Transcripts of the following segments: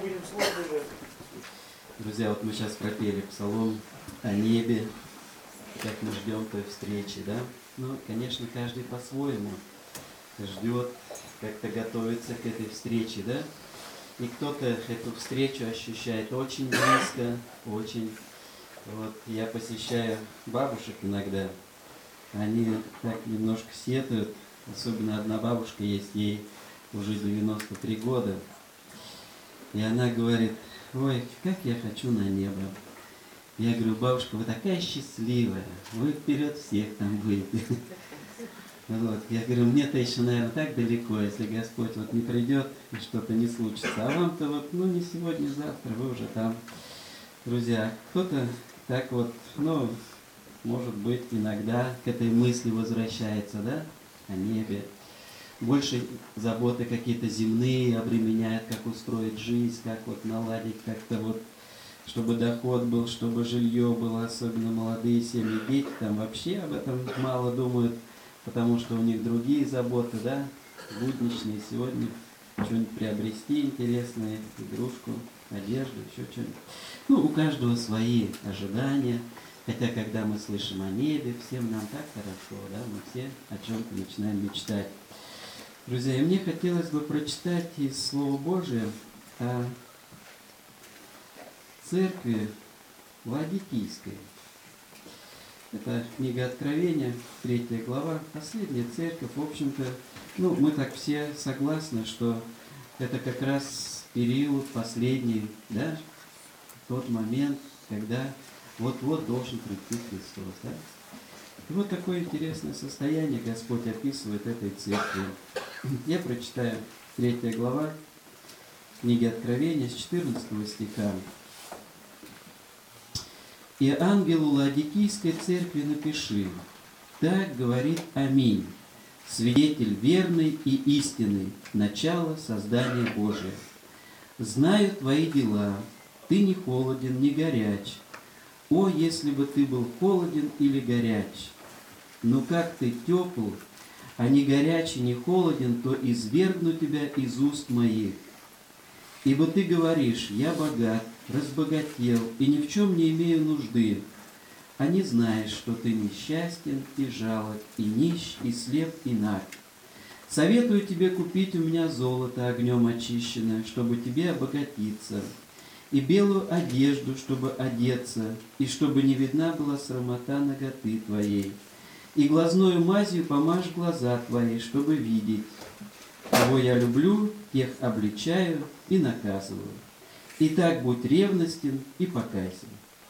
будем Слово Божие. Друзья, вот мы сейчас пропели псалом о небе, как мы ждем той встречи, да? Ну, конечно, каждый по-своему ждет, как-то готовится к этой встрече, да? И кто-то эту встречу ощущает очень близко, очень. Вот я посещаю бабушек иногда, они так немножко сетуют, особенно одна бабушка есть, ей уже 93 года, и она говорит: ой, как я хочу на небо. Я говорю: бабушка, вы такая счастливая, вы вперед всех там будете. Вот. Я говорю: мне-то еще, наверное, так далеко, если Господь вот не придет и что-то не случится. А вам-то вот, ну, не сегодня, завтра, вы уже там. Друзья, кто-то так вот, ну, может быть, иногда к этой мысли возвращается, да, о небе. Больше заботы какие-то земные обременяют, как устроить жизнь, как вот наладить как-то вот, чтобы доход был, чтобы жилье было, особенно молодые семьи. Дети там вообще об этом мало думают, потому что у них другие заботы, да, будничные. Сегодня что-нибудь приобрести интересное, игрушку, одежду, еще что-нибудь. Ну, у каждого свои ожидания. Хотя, когда мы слышим о небе, всем нам так хорошо, да, мы все о чем-то начинаем мечтать. Друзья, и мне хотелось бы прочитать из Слова Божия о церкви Ладикийской. Это книга Откровения, 3 глава, последняя церковь. В общем-то, ну, мы так все согласны, что это как раз период последний, да, тот момент, когда вот-вот должен прийти Христос, да. И вот такое интересное состояние Господь описывает этой церкви. Я прочитаю 3 глава книги Откровения с 14 стиха. «И ангелу Ладикийской церкви напиши: так говорит Аминь, свидетель верный и истинный, начало создания Божия. Знаю твои дела, ты не холоден, не горяч. О, если бы ты был холоден или горяч! Но как ты тепл, а не горяч и не холоден, то извергну тебя из уст моих. Ибо ты говоришь: я богат, разбогател, и ни в чем не имею нужды, а не знаешь, что ты несчастен и жалок, и нищ, и слеп, и наг. Советую тебе купить у меня золото огнем очищенное, чтобы тебе обогатиться, и белую одежду, чтобы одеться, и чтобы не видна была срамота наготы твоей. И глазною мазью помажь глаза твои, чтобы видеть. Кого я люблю, тех обличаю и наказываю. Итак, будь ревностен и покайся».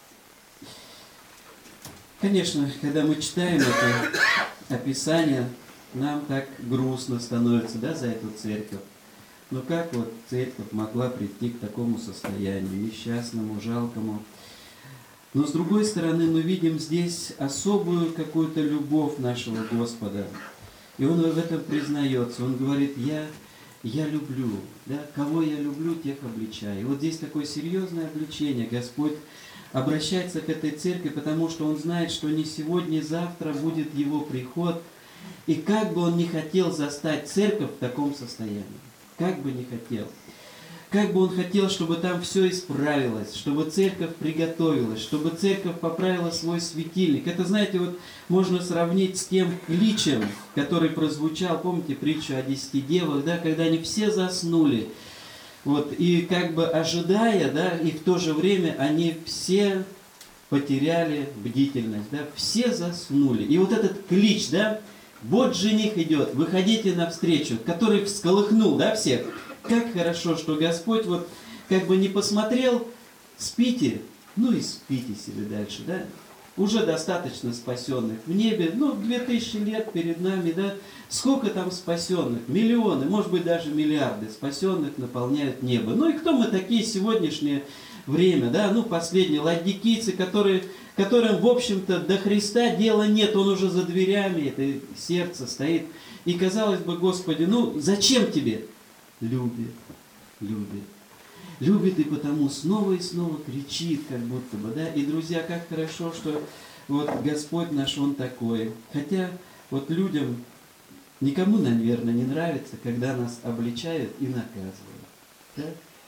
Конечно, когда мы читаем это описание, нам так грустно становится, да, за эту церковь. Но как вот церковь могла прийти к такому состоянию, несчастному, жалкому? Но с другой стороны, мы видим здесь особую какую-то любовь нашего Господа. И Он в этом признается. Он говорит: я люблю, да, кого я люблю, тех обличаю. И вот здесь такое серьезное обличение. Господь обращается к этой церкви, потому что Он знает, что не сегодня, не завтра будет Его приход. И как бы Он не хотел застать церковь в таком состоянии, как бы не хотел. Как бы Он хотел, чтобы там все исправилось, чтобы церковь приготовилась, чтобы церковь поправила свой светильник. Это, знаете, вот можно сравнить с тем кличем, который прозвучал, помните притчу о 10 девах, да, когда они все заснули. Вот, и как бы ожидая, да, и в то же время они все потеряли бдительность, да, все заснули. И вот этот клич, да, вот жених идет, выходите навстречу, который всколыхнул, да, всех. Как хорошо, что Господь вот как бы не посмотрел: спите, ну и спите себе дальше, да. Уже достаточно спасенных в небе, ну, 2000 лет перед нами, да. Сколько там спасенных? Миллионы, может быть, даже миллиарды спасенных наполняют небо. Ну и кто мы такие в сегодняшнее время, да, ну, последние ладикийцы, которым, в общем-то, до Христа дела нет, Он уже за дверями, это сердце стоит. И казалось бы: Господи, ну, зачем Тебе? Любит, любит. Любит и потому снова и снова кричит, как будто бы, да. И, друзья, как хорошо, что вот Господь наш, Он такой. Хотя вот людям, никому, наверное, не нравится, когда нас обличают и наказывают. Да?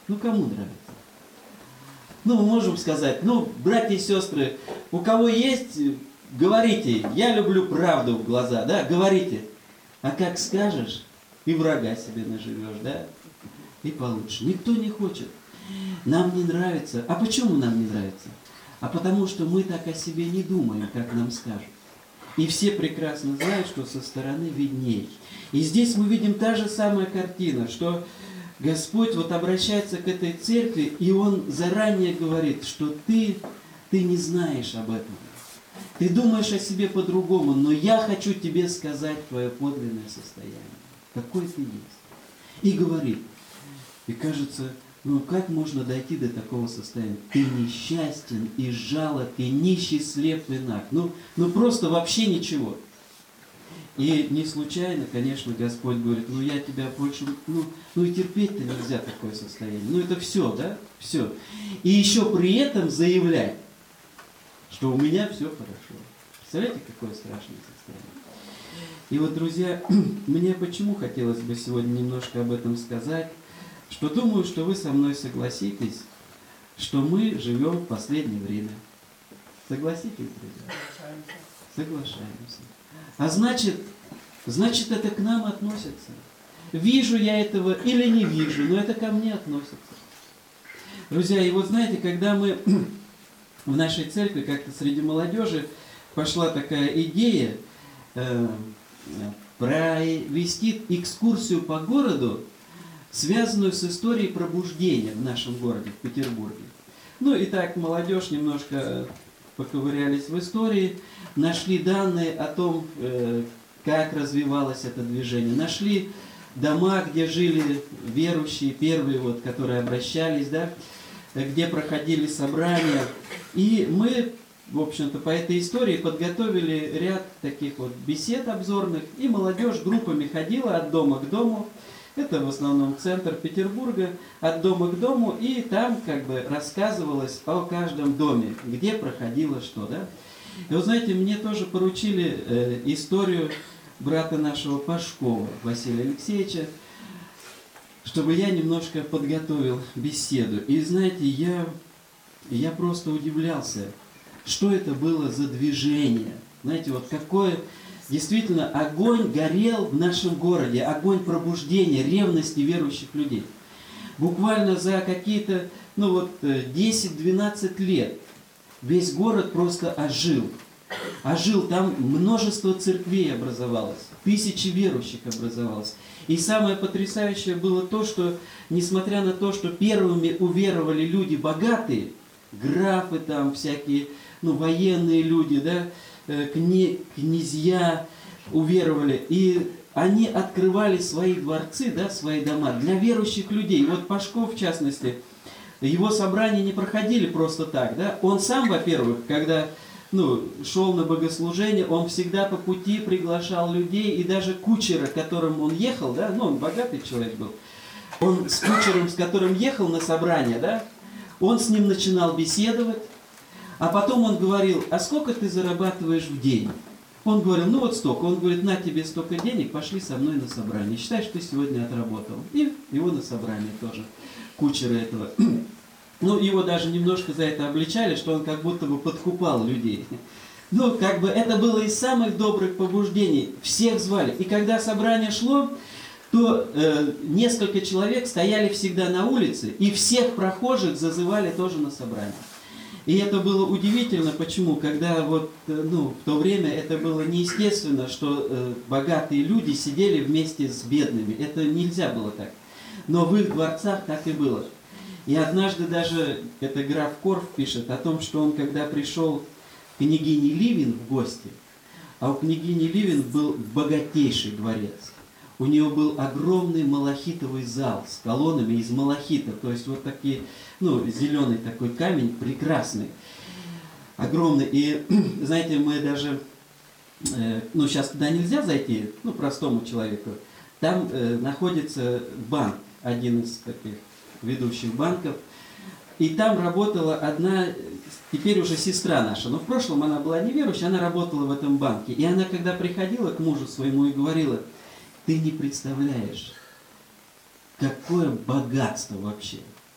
Ну, кому нравится? Ну, мы можем сказать, ну, братья и сестры, у кого есть, говорите, я люблю правду в глаза, да, говорите. А как скажешь, и врага себе наживешь, да, и получишь. Никто не хочет. Нам не нравится. А почему нам не нравится? А потому что мы так о себе не думаем, как нам скажут. И все прекрасно знают, что со стороны видней. И здесь мы видим та же самая картина, что Господь вот обращается к этой церкви, и Он заранее говорит, что ты не знаешь об этом. Ты думаешь о себе по-другому, но я хочу тебе сказать твое подлинное состояние. Какой ты есть. И говорит. И кажется, ну как можно дойти до такого состояния? Ты несчастен и жалок, и нищий, слеп и наг. Ну просто вообще ничего. И не случайно, конечно, Господь говорит, ну я тебя больше, ну и терпеть-то нельзя такое состояние. Ну это все, да? Все. И еще при этом заявлять, что у меня все хорошо. Представляете, какое страшное состояние? И вот, друзья, мне почему хотелось бы сегодня немножко об этом сказать, что думаю, что вы со мной согласитесь, что мы живем в последнее время. Согласитесь, друзья? Соглашаемся. А значит, это к нам относится. Вижу я этого или не вижу, но это ко мне относится. Друзья, и вот знаете, когда мы в нашей церкви, как-то среди молодежи, пошла такая идея провести экскурсию по городу, связанную с историей пробуждения в нашем городе, в Петербурге. Ну и так молодежь немножко поковырялись в истории, нашли данные о том, как развивалось это движение. Нашли дома, где жили верующие, первые, вот, которые обращались, да, где проходили собрания. И мы, в общем-то, по этой истории подготовили ряд таких вот бесед обзорных, и молодежь группами ходила от дома к дому. Это в основном центр Петербурга, от дома к дому, и там как бы рассказывалось о каждом доме, где проходило что, да. И вот знаете, мне тоже поручили историю брата нашего Пашкова, Василия Алексеевича, чтобы я немножко подготовил беседу. И знаете, я просто удивлялся, что это было за движение. Знаете, вот какое... Действительно, огонь горел в нашем городе, огонь пробуждения, ревности верующих людей. Буквально за какие-то, 10-12 лет весь город просто ожил. Ожил, там множество церквей образовалось, тысячи верующих образовалось. И самое потрясающее было то, что, несмотря на то, что первыми уверовали люди богатые, графы там всякие, военные люди, да, князья уверовали, и они открывали свои дворцы, да, свои дома для верующих людей. Вот Пашков, в частности, его собрания не проходили просто так, да. Он сам, во-первых, когда шел на богослужение, он всегда по пути приглашал людей, и даже кучера, которым он ехал, да, он богатый человек был, он с кучером, с которым ехал на собрание, да, он с ним начинал беседовать. А потом он говорил, а сколько ты зарабатываешь в день? Он говорил, вот столько. Он говорит, на тебе столько денег, пошли со мной на собрание. Считай, что ты сегодня отработал. И его на собрание тоже, кучера этого. Его даже немножко за это обличали, что он как будто бы подкупал людей. Это было из самых добрых побуждений. Всех звали. И когда собрание шло, то несколько человек стояли всегда на улице, и всех прохожих зазывали тоже на собрание. И это было удивительно, почему, когда в то время это было неестественно, что богатые люди сидели вместе с бедными. Это нельзя было так. Но в их дворцах так и было. И однажды даже, это граф Корф пишет о том, что он, когда пришел к княгине Ливин в гости, а у княгини Ливин был богатейший дворец. У нее был огромный малахитовый зал с колоннами из малахита, то есть вот такие, зеленый такой камень, прекрасный, огромный. И, знаете, мы даже, сейчас туда нельзя зайти, простому человеку. Там находится банк, один из таких ведущих банков, и там работала одна, теперь уже сестра наша, но в прошлом она была неверующая, она работала в этом банке. И она, когда приходила к мужу своему и говорила, ты не представляешь, какое богатство вообще.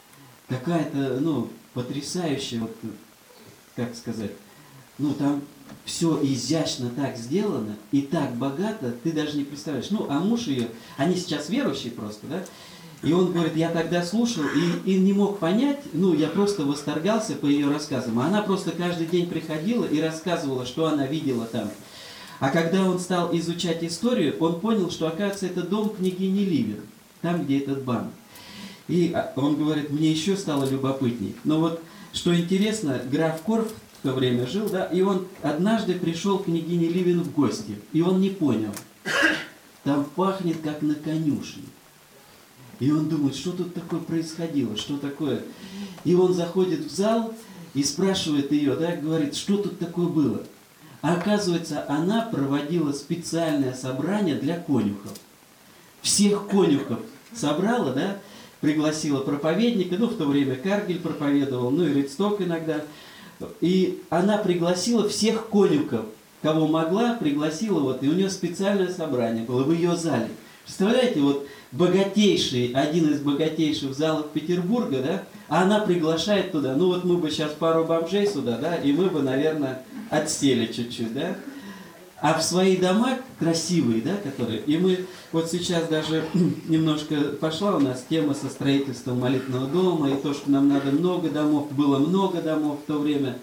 какая-то, ну, потрясающая, вот, как сказать, ну, там все изящно так сделано и так богато, ты даже не представляешь. Ну, а муж ее, они сейчас верующие просто, да, и он говорит, я тогда слушал и не мог понять, ну, я просто восторгался по ее рассказам. А она просто каждый день приходила и рассказывала, что она видела там. А когда он стал изучать историю, он понял, что, оказывается, это дом княгини Ливен, там, где этот банк. И он говорит, мне еще стало любопытней. Но вот, что интересно, граф Корф в то время жил, да, и он однажды пришел к княгине Ливен в гости, и он не понял. Там пахнет, как на конюшне. И он думает, что тут такое происходило, что такое. И он заходит в зал и спрашивает ее, да, говорит, что тут такое было. А оказывается, она проводила специальное собрание для конюхов. Всех конюхов собрала, да, пригласила проповедника, ну, в то время Каргель проповедовал, ну, и Ридсток иногда. И она пригласила всех конюхов, кого могла, пригласила, вот, и у нее специальное собрание было в ее зале. Представляете, вот, богатейший, один из богатейших залов Петербурга, да, а она приглашает туда, ну, вот мы бы сейчас пару бомжей сюда, да, и мы бы, наверное, отсели чуть-чуть, да. А в свои дома красивые, да, которые... И мы вот сейчас даже немножко пошла у нас тема со строительством молитвенного дома, и то, что нам надо много домов, было много домов в то время.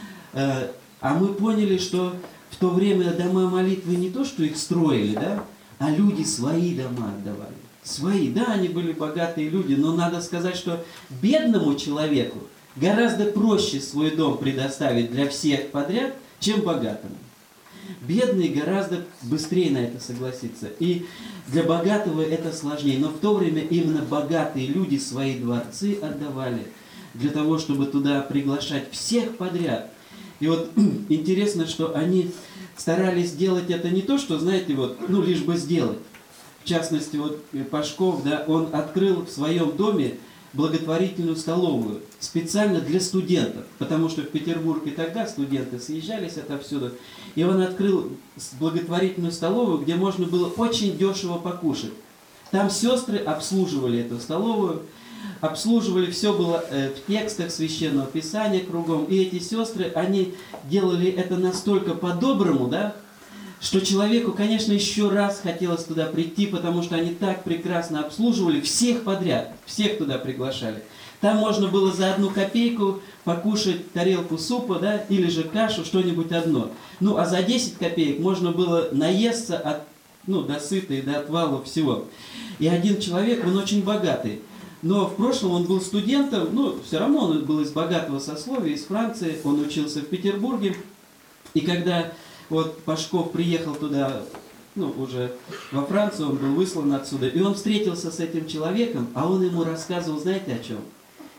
А мы поняли, что в то время дома молитвы не то, что их строили, да, а люди свои дома отдавали. Свои, да, они были богатые люди, но надо сказать, что бедному человеку гораздо проще свой дом предоставить для всех подряд, чем богатому. Бедный гораздо быстрее на это согласится. И для богатого это сложнее. Но в то время именно богатые люди свои дворцы отдавали для того, чтобы туда приглашать всех подряд. И вот интересно, что они старались сделать это не то, что, знаете, вот, ну, лишь бы сделать. В частности, вот Пашков, да, он открыл в своем доме благотворительную столовую специально для студентов, потому что в Петербурге тогда студенты съезжались отовсюду, и он открыл благотворительную столовую, где можно было очень дешево покушать. Там сестры обслуживали эту столовую, обслуживали, все было в текстах Священного Писания кругом, и эти сестры, они делали это настолько по-доброму, да, что человеку, конечно, еще раз хотелось туда прийти, потому что они так прекрасно обслуживали всех подряд, всех туда приглашали. Там можно было за 1 копейку покушать тарелку супа, да, или же кашу, что-нибудь одно. Ну, а за 10 копеек можно было наесться от, ну, до сыта и до отвала всего. И один человек, он очень богатый, но в прошлом он был студентом, ну, все равно он был из богатого сословия, из Франции, он учился в Петербурге, и когда вот Пашков приехал туда, ну, уже во Францию, он был выслан отсюда, и он встретился с этим человеком, а он ему рассказывал, знаете, о чем?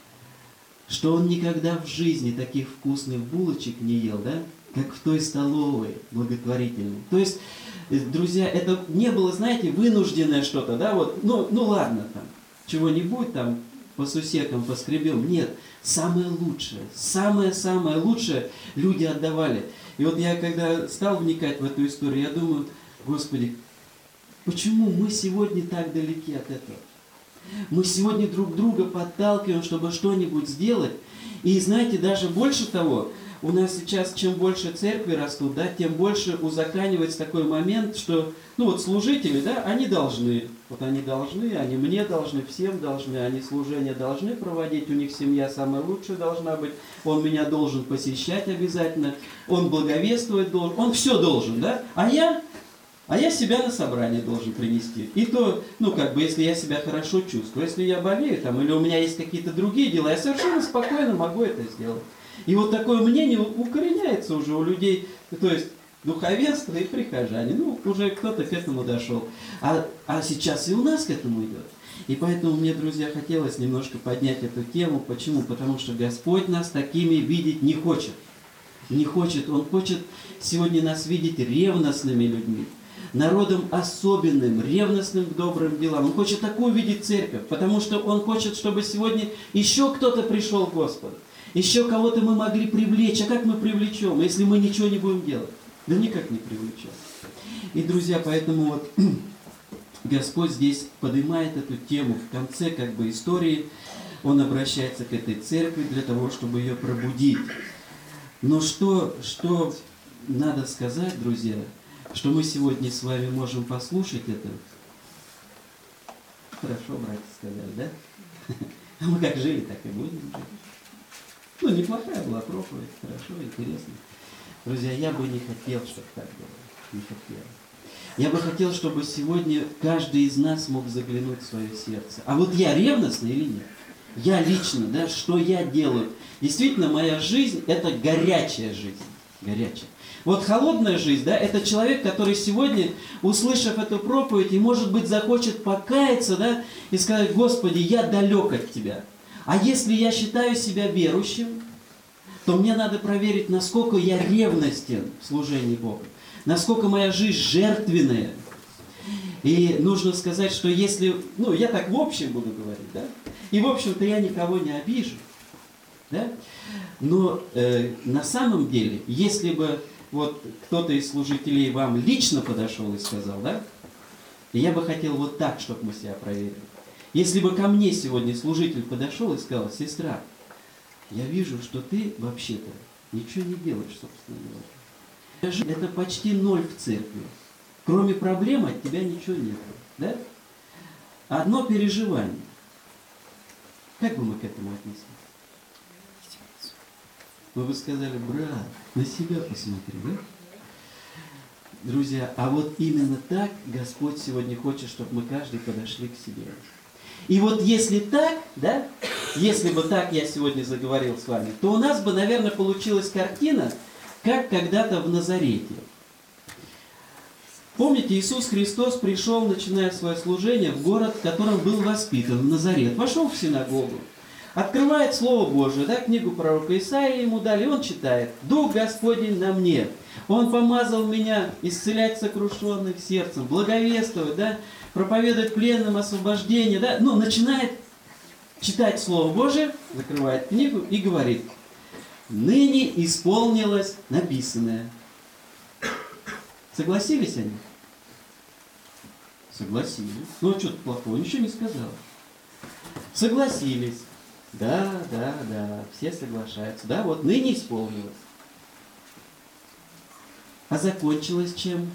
Что он никогда в жизни таких вкусных булочек не ел, да, как в той столовой благотворительной. То есть, друзья, это не было, знаете, вынужденное что-то, да, вот, ну ладно, там, чего-нибудь там по сусекам поскребем. Нет, самое самое лучшее люди отдавали. И вот я, когда стал вникать в эту историю, я думаю, Господи, почему мы сегодня так далеки от этого? Мы сегодня друг друга подталкиваем, чтобы что-нибудь сделать. И знаете, даже больше того, у нас сейчас, чем больше церкви растут, да, тем больше узаканивается такой момент, что, ну вот служители, да, они должны, они мне должны, всем должны, они служение должны проводить, у них семья самая лучшая должна быть, он меня должен посещать обязательно, он благовествовать должен, он все должен, да, а я себя на собрание должен принести. И то, ну, как бы, если я себя хорошо чувствую, если я болею, там, или у меня есть какие-то другие дела, я совершенно спокойно могу это сделать. И вот такое мнение укореняется уже у людей, то есть духовенство и прихожане. Ну, уже кто-то к этому дошел. А сейчас и у нас к этому идет. И поэтому мне, друзья, хотелось немножко поднять эту тему. Почему? Потому что Господь нас такими видеть не хочет. Не хочет. Он хочет сегодня нас видеть ревностными людьми. Народом особенным, ревностным к добрым делам. Он хочет такую видеть церковь, потому что Он хочет, чтобы сегодня еще кто-то пришел к Господу. Еще кого-то мы могли привлечь. А как мы привлечем, если мы ничего не будем делать? Да никак не привлечем. И, друзья, поэтому вот Господь здесь поднимает эту тему в конце как бы истории. он обращается к этой церкви для того, чтобы ее пробудить. Но что надо сказать, друзья, что мы сегодня с вами можем послушать это? Хорошо, братья сказали, да? А мы как жили, так и будем жить. Ну, неплохая была проповедь, хорошо, интересно. Друзья, я бы не хотел, чтобы так было. Не хотел. Я бы хотел, чтобы сегодня каждый из нас мог заглянуть в свое сердце. А вот я ревностный или нет? Я лично, да, что я делаю? Действительно, моя жизнь – это горячая жизнь. Горячая. Вот холодная жизнь, да, это человек, который сегодня, услышав эту проповедь, и, может быть, захочет покаяться, да, и сказать: Господи, я далек от Тебя. А если я считаю себя верующим, то мне надо проверить, насколько я ревностен в служении Богу, насколько моя жизнь жертвенная. И нужно сказать, что если, я так в общем буду говорить, да, и в общем-то я никого не обижу, да, но на самом деле, если бы вот кто-то из служителей вам лично подошел и сказал, да, я бы хотел вот так, чтобы мы себя проверили. Если бы ко мне сегодня служитель подошел и сказал: сестра, я вижу, что ты вообще-то ничего не делаешь, собственно говоря. Это почти ноль в церкви. Кроме проблем от тебя ничего нет. Да? Одно переживание. Как бы мы к этому отнеслись? Вы бы сказали: брат, на себя посмотри, да? Друзья, а вот именно так Господь сегодня хочет, чтобы мы каждый подошли к себе. И вот если так, да, если бы так я сегодня заговорил с вами, то у нас бы, наверное, получилась картина, как когда-то в Назарете. Помните, Иисус Христос пришел, начиная свое служение, в город, в котором был воспитан, в Назарет. Вошел в синагогу, открывает Слово Божие, да, книгу пророка Исаии ему дали, он читает: «Дух Господень на мне, Он помазал меня исцелять сокрушенных сердцем, благовествовать, да, проповедовать пленным освобождение». Да? Начинает читать Слово Божие, закрывает книгу и говорит: «Ныне исполнилось написанное». Согласились они? Согласились. Ну, а что тут плохого? Ничего не сказал. Согласились. Да, все соглашаются. Да, вот ныне исполнилось. А закончилось чем?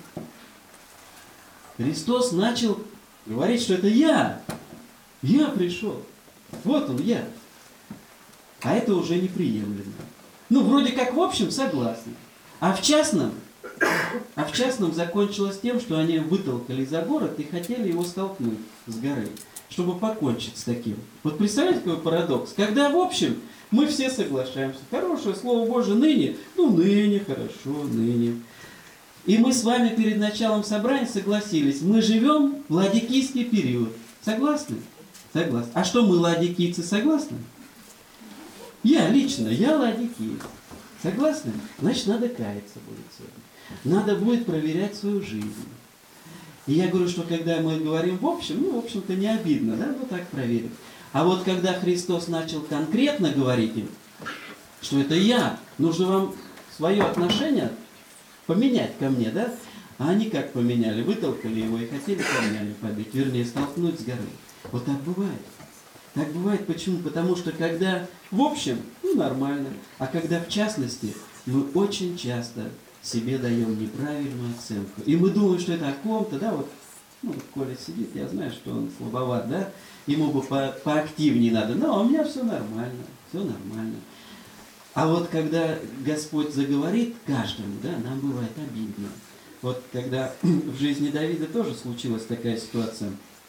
Христос начал говорить, что это я. Я пришел. Вот он, я. А это уже неприемлемо. Вроде как в общем согласны. А в частном закончилось тем, что они вытолкали за город и хотели его столкнуть с горы, чтобы покончить с таким. Вот представляете, какой парадокс? Когда в общем мы все соглашаемся. Хорошее Слово Божие ныне, ныне, хорошо, ныне. И мы с вами перед началом собрания согласились. Мы живем в ладикийский период. Согласны? Согласны. А что мы, ладикийцы, согласны? Я ладикиец. Согласны? Значит, надо каяться будет сегодня. Надо будет проверять свою жизнь. И я говорю, что когда мы говорим в общем, в общем-то не обидно, да, так проверить. А вот когда Христос начал конкретно говорить им, что это я, нужно вам свое отношение поменять ко мне, да? А они как поменяли? Вытолкали его и хотели камнями побить, вернее, столкнуть с горы. Вот так бывает. Так бывает. Почему? Потому что когда в общем, нормально, а когда в частности, мы очень часто себе даем неправильную оценку. И мы думаем, что это о ком-то, да, вот Коля сидит, я знаю, что он слабоват, да, ему бы поактивнее надо, но у меня все нормально, все нормально. А вот когда Господь заговорит каждому, да, нам бывает обидно. Вот когда в жизни Давида тоже случилась такая ситуация.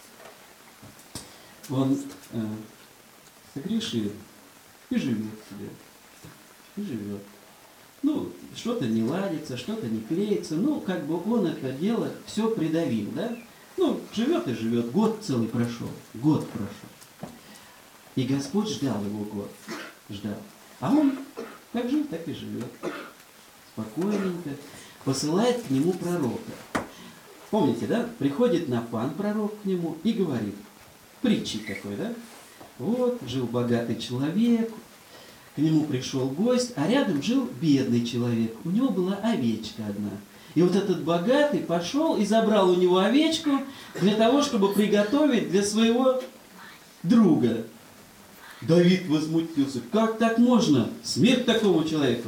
Он согрешил и живет себе. И живет. Что-то не ладится, что-то не клеится. Он это дело все придавил, да? Живет и живет. Год целый прошел. Год прошел. И Господь ждал его год. Ждал. А он как жил, так и живет. Спокойненько. Посылает к нему пророка. Помните, да? Приходит Нафан, пророк, к нему и говорит. Притчи такой, да? Вот, жил богатый человек, к нему пришел гость, а рядом жил бедный человек. У него была овечка одна. И вот этот богатый пошел и забрал у него овечку для того, чтобы приготовить для своего друга. Давид возмутился. Как так можно? Смерть такому человеку.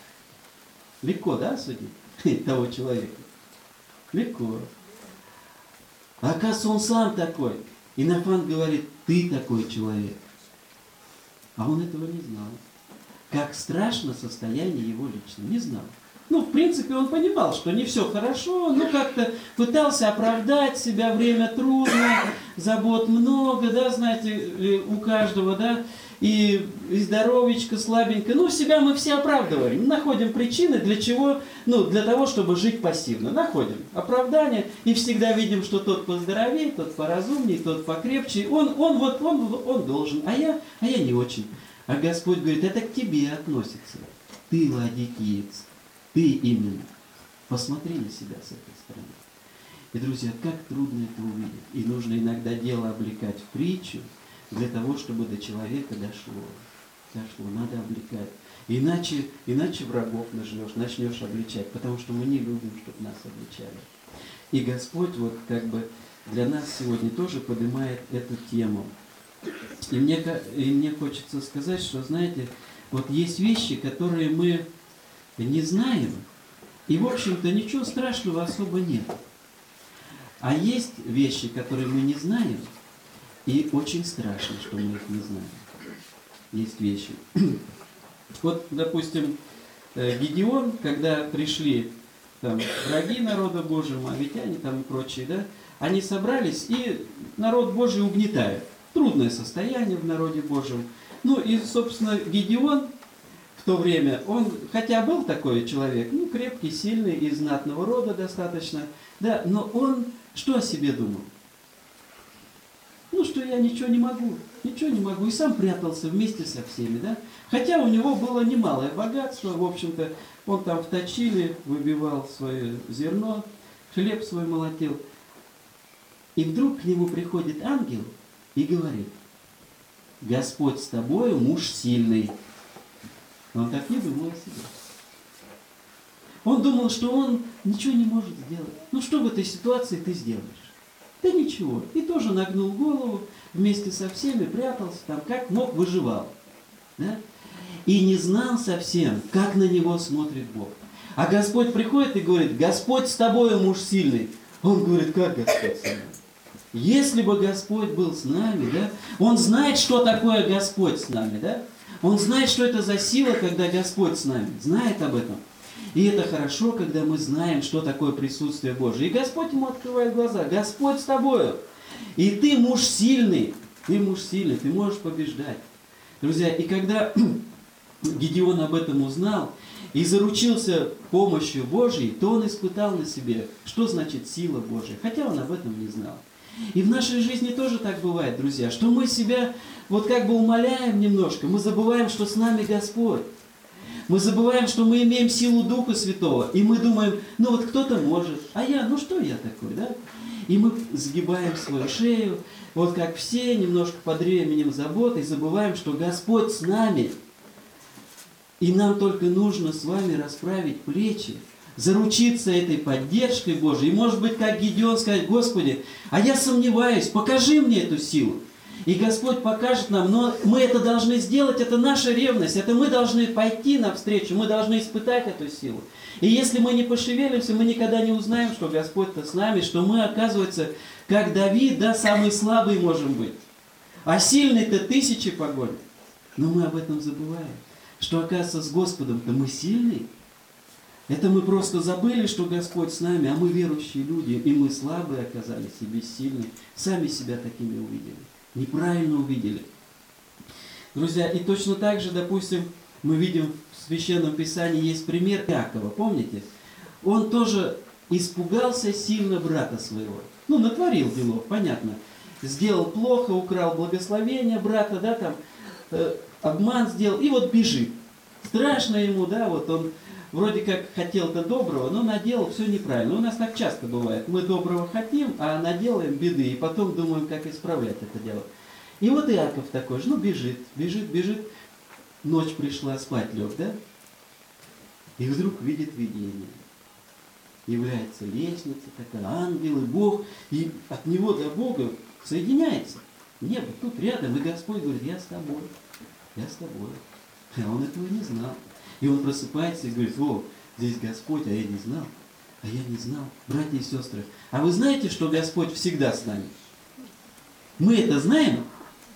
Легко, да, судить того человека? Легко. А оказывается, он сам такой. И Нафан говорит, ты такой человек. А он этого не знал. Как страшно состояние его лично. Не знал. Ну, в принципе, он понимал, что не все хорошо, но как-то пытался оправдать себя, время трудное, забот много, да, знаете, у каждого, да, и здоровечко слабенько. Ну, себя мы все оправдываем, находим причины, для чего, ну, для того, чтобы жить пассивно. Находим оправдание и всегда видим, что тот поздоровее, тот поразумнее, тот покрепче. Он должен, а я не очень. А Господь говорит, это к тебе относится. Ты ладикиец. Ты именно. Посмотри на себя с этой стороны. И, друзья, как трудно это увидеть. И нужно иногда дело облекать в притчу, для того, чтобы до человека дошло. Надо облекать. Иначе врагов начнешь обличать, потому что мы не любим, чтобы нас обличали. И Господь вот как бы для нас сегодня тоже поднимает эту тему. И мне хочется сказать, что, знаете, вот есть вещи, которые мы не знаем, и, в общем-то, ничего страшного особо нет. А есть вещи, которые мы не знаем, и очень страшно, что мы их не знаем. Есть вещи. Вот, допустим, Гедеон, когда пришли там враги народа Божьего, моавитяне там и прочие, да, они собрались, и народ Божий угнетает. Трудное состояние в народе Божьем. Ну и, собственно, Гедеон в то время, он, хотя был такой человек, ну, крепкий, сильный, из знатного рода достаточно, да, но он что о себе думал? Ну, что я ничего не могу, и сам прятался вместе со всеми, да. Хотя у него было немалое богатство, в общем-то, он там в точиле выбивал свое зерно, хлеб свой молотил. И вдруг к нему приходит ангел и говорит, Господь с тобою, муж сильный. Он так не думал о себе. Он думал, что он ничего не может сделать. Ну что в этой ситуации ты сделаешь? Да ничего. И тоже нагнул голову, вместе со всеми прятался, там как мог выживал. Да? И не знал совсем, как на него смотрит Бог. А Господь приходит и говорит, Господь с тобой, муж сильный. Он говорит, как Господь с нами? Если бы Господь был с нами, да, Он знает, что такое Господь с нами, да? Он знает, что это за сила, когда Господь с нами. Знает об этом. И это хорошо, когда мы знаем, что такое присутствие Божие. И Господь ему открывает глаза. Господь с тобою. И ты муж сильный. Ты можешь побеждать. Друзья, и когда Гедеон об этом узнал и заручился помощью Божией, то он испытал на себе, что значит сила Божия. Хотя он об этом не знал. И в нашей жизни тоже так бывает, друзья, что мы себя вот как бы умаляем немножко, мы забываем, что с нами Господь. Мы забываем, что мы имеем силу Духа Святого, и мы думаем, ну вот кто-то может, а я, ну что я такой, да? И мы сгибаем свою шею, вот как все, немножко под временем забот, и забываем, что Господь с нами. И нам только нужно с вами расправить плечи, заручиться этой поддержкой Божией. И может быть, как Гедеон, сказать, Господи, а я сомневаюсь, покажи мне эту силу. И Господь покажет нам, но мы это должны сделать, это наша ревность, это мы должны пойти навстречу, мы должны испытать эту силу. И если мы не пошевелимся, мы никогда не узнаем, что Господь-то с нами, что мы, оказывается, как Давид, да, самый слабый можем быть. А сильный-то тысячи погонят. Но мы об этом забываем, что, оказывается, с Господом-то мы сильные. Это мы просто забыли, что Господь с нами, а мы верующие люди, и мы слабые оказались, и бессильные. Сами себя такими увидели. Неправильно увидели. Друзья, и точно так же, допустим, мы видим в Священном Писании есть пример Иакова, помните? Он тоже испугался сильно брата своего. Ну, натворил делов, понятно. Сделал плохо, украл благословение брата, да, там, обман сделал, и вот бежит. Страшно ему, да, вот он вроде как хотел-то доброго, но наделал все неправильно. У нас так часто бывает. Мы доброго хотим, а наделаем беды, и потом думаем, как исправлять это дело. И вот Иаков такой же, ну бежит. Ночь пришла, спать лег, да? И вдруг видит видение. Является лестница такая, ангелы, Бог, и от него до Бога соединяется. Небо тут рядом, и Господь говорит, я с тобой, я с тобой. А он этого не знал. И он просыпается и говорит, о, здесь Господь, а я не знал. А я не знал. Братья и сестры, а вы знаете, что Господь всегда с нами? Мы это знаем,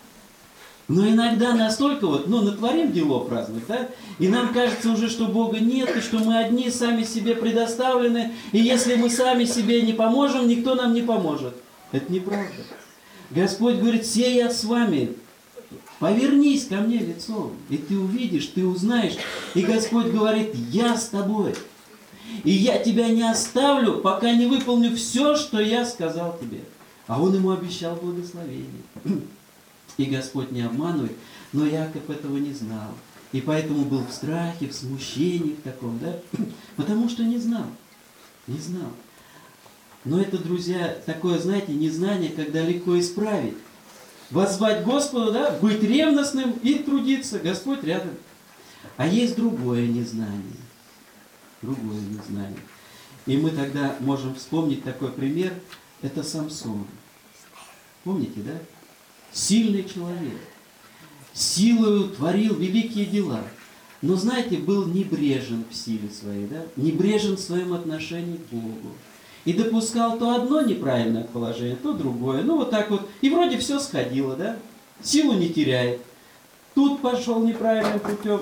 но иногда настолько натворим делов разных, да? И нам кажется уже, что Бога нет, и что мы одни сами себе предоставлены, и если мы сами себе не поможем, никто нам не поможет. Это неправда. Господь говорит, все я с вами, повернись ко мне лицом, и ты увидишь, ты узнаешь. И Господь говорит, я с тобой. И я тебя не оставлю, пока не выполню все, что я сказал тебе. А он ему обещал благословение. И Господь не обманывает, но Яков этого не знал. И поэтому был в страхе, в смущении в таком, да? Потому что не знал. Не знал. Но это, друзья, такое, знаете, незнание, когда легко исправить. Воззвать Господу, да, быть ревностным и трудиться. Господь рядом. А есть другое незнание. Другое незнание. И мы тогда можем вспомнить такой пример. Это Самсон. Помните, да? Сильный человек. Силою творил великие дела. Но, знаете, был небрежен в силе своей, да? Небрежен в своем отношении к Богу. И допускал то одно неправильное положение, то другое. Ну, вот так вот. И вроде все сходило, да? Силу не теряет. Тут пошел неправильным путем.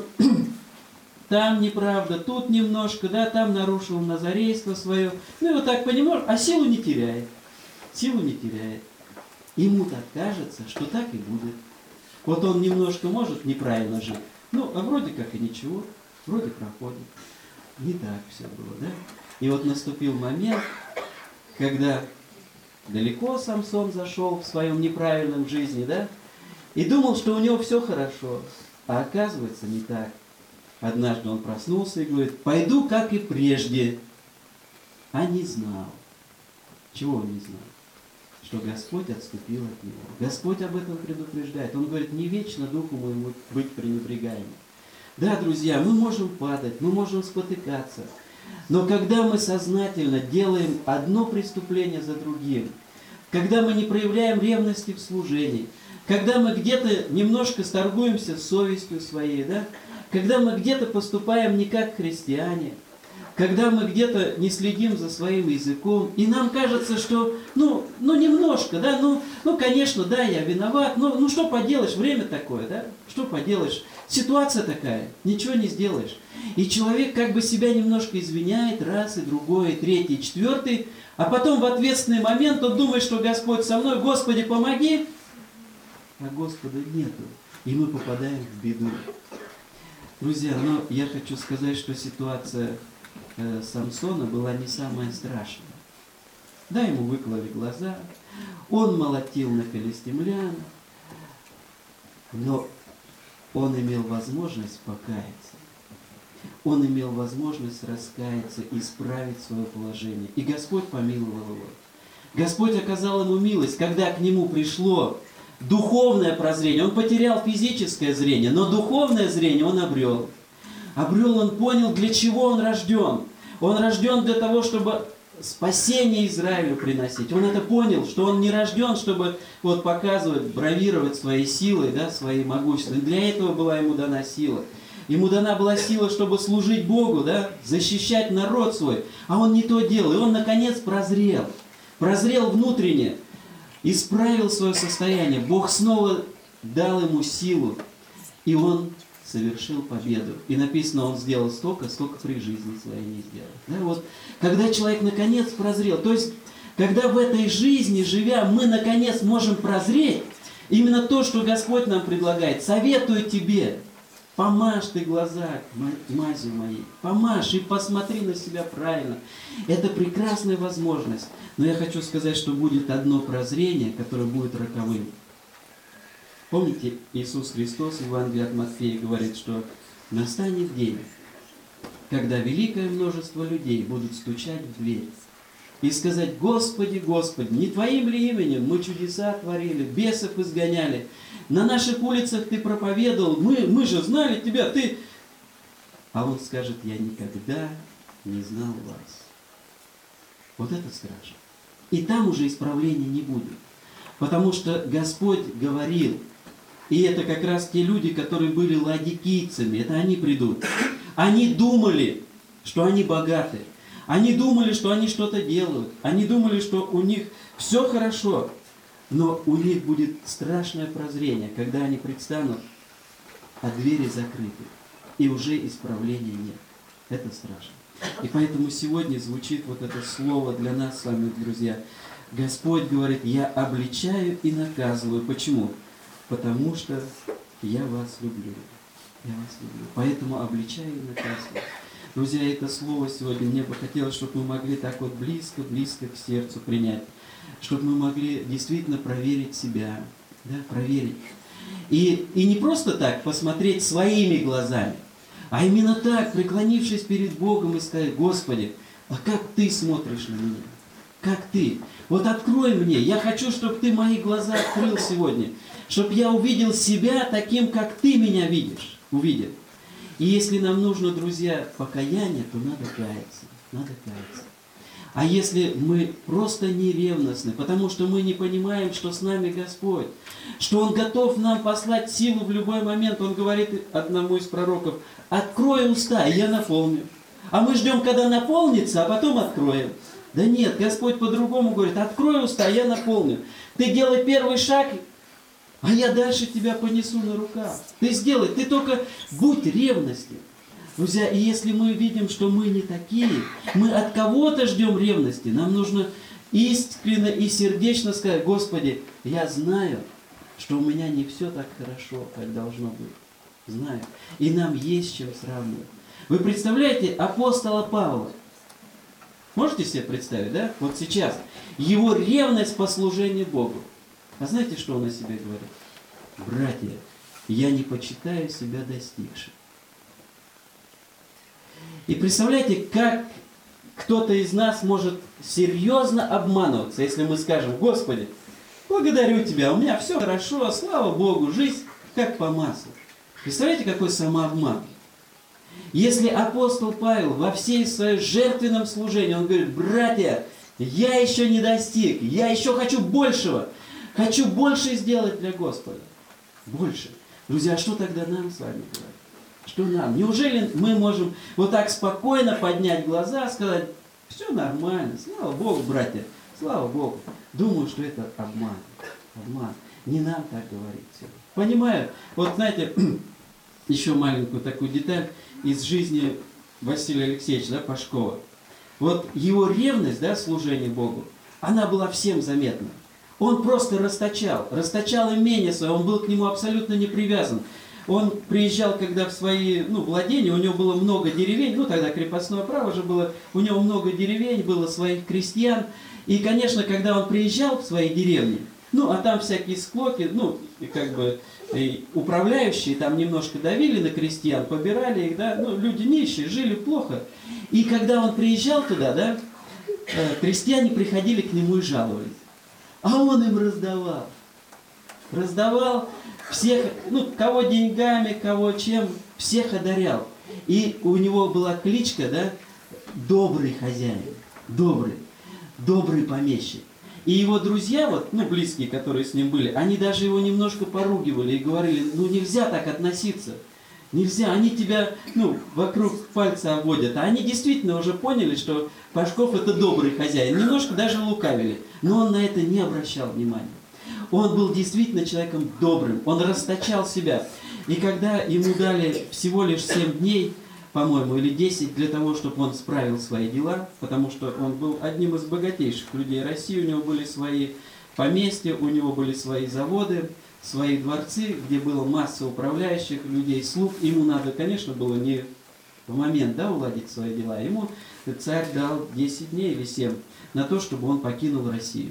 Там неправда, тут немножко, да? Там нарушил назарейство свое. Ну, и вот так понемножку. А силу не теряет. Силу не теряет. Ему так кажется, что так и будет. Вот он немножко может неправильно жить. Ну, а вроде как и ничего. Вроде проходит. Не так все было, да? И вот наступил момент, когда далеко Самсон зашел в своем неправильном жизни, да? И думал, что у него все хорошо. А оказывается, не так. Однажды он проснулся и говорит, пойду, как и прежде. А не знал. Чего он не знал? Что Господь отступил от него. Господь об этом предупреждает. Он говорит, не вечно духу моему быть пренебрегаемым. Да, друзья, мы можем падать, мы можем спотыкаться. Но когда мы сознательно делаем одно преступление за другим, когда мы не проявляем ревности в служении, когда мы где-то немножко сторгуемся с совестью своей, да? Когда мы где-то поступаем не как христиане, когда мы где-то не следим за своим языком, и нам кажется, что, немножко, да, конечно, да, я виноват, что поделаешь, время такое, да, что поделаешь, ситуация такая, ничего не сделаешь. И человек как бы себя немножко извиняет, раз, и другой, и третий, и четвертый, а потом в ответственный момент он думает, что Господь со мной, Господи, помоги, а Господа нету, и мы попадаем в беду. Друзья, но я хочу сказать, что ситуация Самсона была не самая страшная. Да, ему выкололи глаза, он молотил на филистимлян, но он имел возможность покаяться. Он имел возможность раскаяться, исправить свое положение. И Господь помиловал его. Господь оказал ему милость, когда к нему пришло духовное прозрение. Он потерял физическое зрение, но духовное зрение он обрел. Он понял, для чего он рожден. Он рожден для того, чтобы спасение Израилю приносить. Он это понял, что он не рожден, чтобы показывать, бравировать своей силой, да, своей могуществом. Для этого была ему дана сила. Ему дана была сила, чтобы служить Богу, да, защищать народ свой. А он не то делал. И он, наконец, прозрел. Прозрел внутренне. Исправил свое состояние. Бог снова дал ему силу. И он совершил победу. И написано, он сделал столько, сколько при жизни своей не сделал. Да, когда человек наконец прозрел, то есть, когда в этой жизни, живя, мы наконец можем прозреть, именно то, что Господь нам предлагает, советую тебе, помажь ты глаза мазью моей, помажь и посмотри на себя правильно. Это прекрасная возможность. Но я хочу сказать, что будет одно прозрение, которое будет роковым. Помните, Иисус Христос в Евангелии от Матфея говорит, что настанет день, когда великое множество людей будут стучать в дверь и сказать: Господи, Господи, не Твоим ли именем мы чудеса творили, бесов изгоняли, на наших улицах Ты проповедовал, мы же знали Тебя, Ты... А Он скажет: я никогда не знал вас. Вот это страшно. И там уже исправления не будет. Потому что Господь говорил, и это как раз те люди, которые были ладикийцами, это они придут. Они думали, что они богаты. Они думали, что они что-то делают. Они думали, что у них все хорошо. Но у них будет страшное прозрение, когда они предстанут, а двери закрыты. И уже исправления нет. Это страшно. И поэтому сегодня звучит вот это слово для нас с вами, друзья. Господь говорит: я обличаю и наказываю. Почему? Потому что я вас люблю. Я вас люблю. Поэтому обличаю и наказываю. Друзья, это слово сегодня мне бы хотелось, чтобы мы могли так вот близко к сердцу принять. Чтобы мы могли действительно проверить себя. Да, проверить. И не просто так посмотреть своими глазами, а именно так, преклонившись перед Богом и сказать: Господи, а как Ты смотришь на меня? Как Ты? Вот открой мне. Я хочу, чтобы Ты мои глаза открыл сегодня. Чтобы я увидел себя таким, как Ты меня видишь. Увидел. И если нам нужно, друзья, покаяние, то надо каяться. Надо каяться. А если мы просто не ревностны, потому что мы не понимаем, что с нами Господь, что Он готов нам послать силу в любой момент, Он говорит одному из пророков: открой уста, и я наполню. А мы ждем, когда наполнится, а потом откроем. Да нет, Господь по-другому говорит: открой уста, я наполню. Ты делай первый шаг, а я дальше тебя понесу на руках. Ты сделай, ты только будь ревностен. Друзья, и если мы видим, что мы не такие, мы от кого-то ждем ревности, нам нужно искренне и сердечно сказать: Господи, я знаю, что у меня не все так хорошо, как должно быть. Знаю. И нам есть с чем сравнивать. Вы представляете апостола Павла? Можете себе представить, да? Вот сейчас. Его ревность по служению Богу. А знаете, что он о себе говорит? Братья, я не почитаю себя достигшим. И представляете, как кто-то из нас может серьезно обманываться, если мы скажем: Господи, благодарю Тебя, у меня все хорошо, слава Богу, жизнь как по маслу. Представляете, какой самообман? Если апостол Павел во всей своей жертвенном служении, он говорит: братья, я еще не достиг, я еще хочу большего, хочу больше сделать для Господа. Больше. Друзья, что тогда нам с вами говорить? Что нам? Неужели мы можем вот так спокойно поднять глаза, сказать: все нормально, слава Богу, братья, слава Богу. Думаю, что это обман. Обман. Не нам так говорить. Понимаю? Вот знаете, еще маленькую такую деталь из жизни Василия Алексеевича, да, Пашкова. Вот его ревность, да, служение Богу, она была всем заметна. Он просто расточал имение свое, он был к нему абсолютно не привязан. Он приезжал, когда в свои владения, у него было много деревень, тогда крепостное право же было, у него много деревень, было своих крестьян. И, конечно, когда он приезжал в свои деревни, а там всякие склоки, и управляющие там немножко давили на крестьян, побирали их, да, люди нищие, жили плохо. И когда он приезжал туда, да, крестьяне приходили к нему и жаловались. А он им раздавал. Раздавал всех, кого деньгами, кого чем, всех одарял. И у него была кличка, да, добрый хозяин, добрый помещик. И его друзья, близкие, которые с ним были, они даже его немножко поругивали и говорили: нельзя так относиться. Нельзя, они тебя, вокруг пальца обводят. А они действительно уже поняли, что Пашков это добрый хозяин. Немножко даже лукавили. Но он на это не обращал внимания. Он был действительно человеком добрым. Он расточал себя. И когда ему дали всего лишь 7 дней, по-моему, или 10, для того, чтобы он справил свои дела, потому что он был одним из богатейших людей России, у него были свои поместья, у него были свои заводы, свои дворцы, где было масса управляющих, людей, слуг. Ему надо, конечно, было не в момент, да, уладить свои дела. Ему царь дал 10 дней или 7 на то, чтобы он покинул Россию.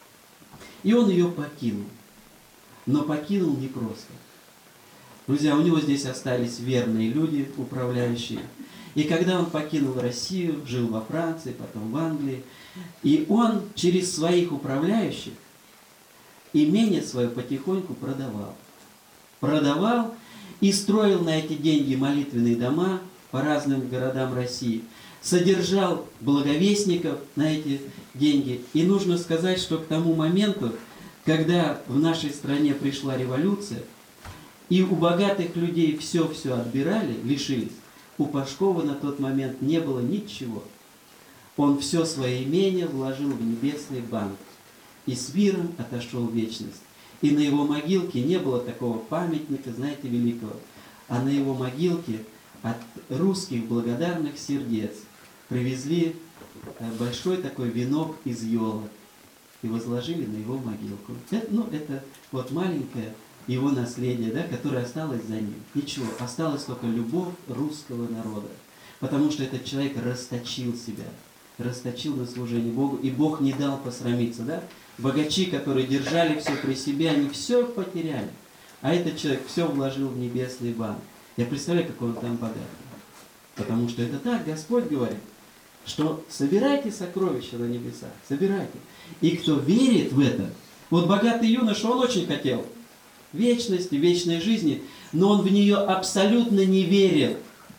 И он ее покинул. Но покинул не просто. Друзья, у него здесь остались верные люди, управляющие. И когда он покинул Россию, жил во Франции, потом в Англии, и он через своих управляющих имение свое потихоньку продавал. Продавал и строил на эти деньги молитвенные дома по разным городам России. Содержал благовестников на эти деньги. И нужно сказать, что к тому моменту, когда в нашей стране пришла революция, и у богатых людей все-все отбирали, лишились, у Пашкова на тот момент не было ничего. Он все свое имение вложил в небесный банк и с миром отошел в вечность. И на его могилке не было такого памятника, знаете, великого, а на его могилке от русских благодарных сердец привезли большой такой венок из елок и возложили на его могилку. Это вот маленькое его наследие, да, которое осталось за ним. Ничего, осталась только любовь русского народа. Потому что этот человек расточил себя, расточил на служение Богу, и Бог не дал посрамиться. Да? Богачи, которые держали все при себе, они все потеряли. А этот человек все вложил в небесный банк. Я представляю, какой он там богатый. Потому что это так, Господь говорит, что собирайте сокровища на небесах, собирайте. И кто верит в это, вот богатый юноша, он очень хотел вечности, вечной жизни, но он в нее абсолютно не верил.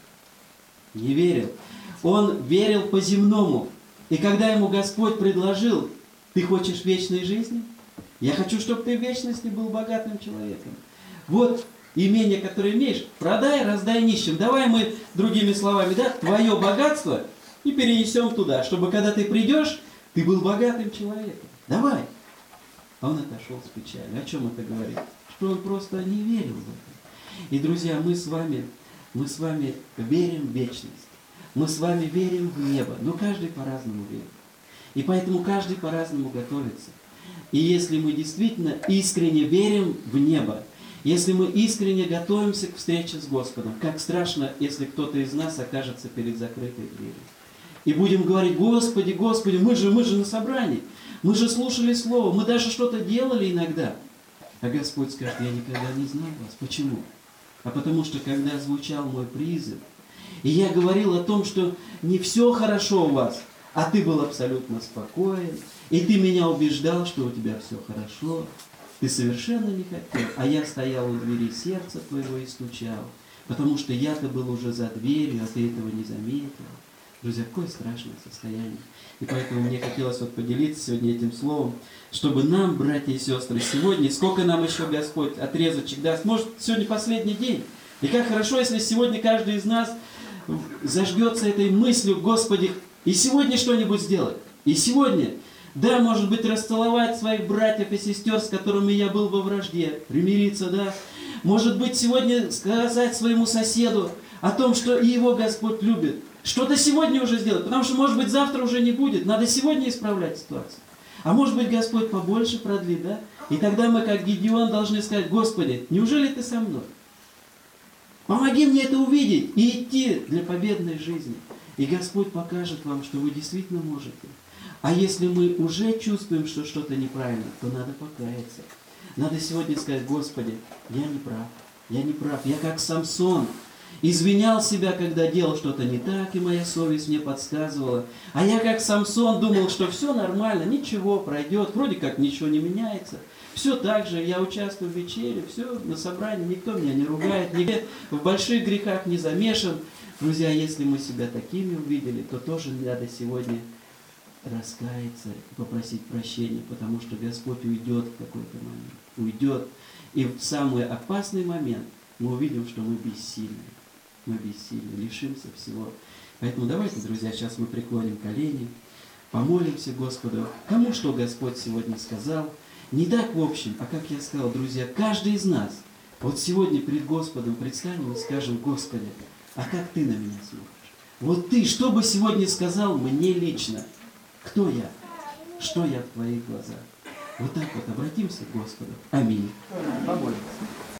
Не верил. Он верил по-земному. И когда ему Господь предложил: ты хочешь вечной жизни? Я хочу, чтобы ты в вечности был богатым человеком. Вот имение, которое имеешь, продай, раздай нищим. Давай мы, другими словами, да, твое богатство и перенесем туда, чтобы когда ты придешь, ты был богатым человеком. Давай. А он отошел с печалью. О чем это говорит? Что он просто не верил в это. И, друзья, мы с вами верим в вечность. Мы с вами верим в небо. Но каждый по-разному верит. И поэтому каждый по-разному готовится. И если мы действительно искренне верим в небо, если мы искренне готовимся к встрече с Господом, как страшно, если кто-то из нас окажется перед закрытой дверью. И будем говорить: Господи, Господи, мы же на собрании, мы же слушали Слово, мы даже что-то делали иногда. А Господь скажет: я никогда не знал вас. Почему? А потому что, когда звучал мой призыв, и я говорил о том, что не все хорошо у вас, а ты был абсолютно спокоен, и ты меня убеждал, что у тебя все хорошо, ты совершенно не хотел, а я стоял у двери сердца твоего и стучал, потому что я-то был уже за дверью, а ты этого не заметил. Друзья, какое страшное состояние. И поэтому мне хотелось поделиться сегодня этим словом, чтобы нам, братья и сестры, сегодня, сколько нам еще Господь отрезочек даст, может, сегодня последний день. И как хорошо, если сегодня каждый из нас зажгется этой мыслью: Господи, и сегодня что-нибудь сделать. И сегодня, да, может быть, расцеловать своих братьев и сестер, с которыми я был во вражде, примириться, да. Может быть, сегодня сказать своему соседу о том, что и его Господь любит. Что-то сегодня уже сделать, потому что, может быть, завтра уже не будет. Надо сегодня исправлять ситуацию. А может быть, Господь побольше продлит, да? И тогда мы, как Гедеон, должны сказать: Господи, неужели Ты со мной? Помоги мне это увидеть и идти для победной жизни. И Господь покажет вам, что вы действительно можете. А если мы уже чувствуем, что что-то неправильно, то надо покаяться. Надо сегодня сказать: Господи, я не прав, я как Самсон. Извинял себя, когда делал что-то не так, и моя совесть мне подсказывала. А я, как Самсон, думал, что все нормально, ничего, пройдет, вроде как ничего не меняется. Все так же, я участвую в вечере, все на собрании, никто меня не ругает, нигде в больших грехах не замешан. Друзья, если мы себя такими увидели, то тоже надо сегодня раскаяться, попросить прощения, потому что Господь уйдет в какой-то момент. Уйдет. И в самый опасный момент мы увидим, что мы бессильны. Мы бессильны, лишимся всего. Поэтому давайте, друзья, сейчас мы преклоним колени, помолимся Господу. Кому что Господь сегодня сказал. Не так в общем, а как я сказал, друзья, каждый из нас вот сегодня перед Господом предстанем и скажем: Господи, а как Ты на меня смотришь? Вот Ты, что бы сегодня сказал мне лично? Кто я? Что я в Твоих глазах? Вот так вот обратимся к Господу. Аминь. Помолимся.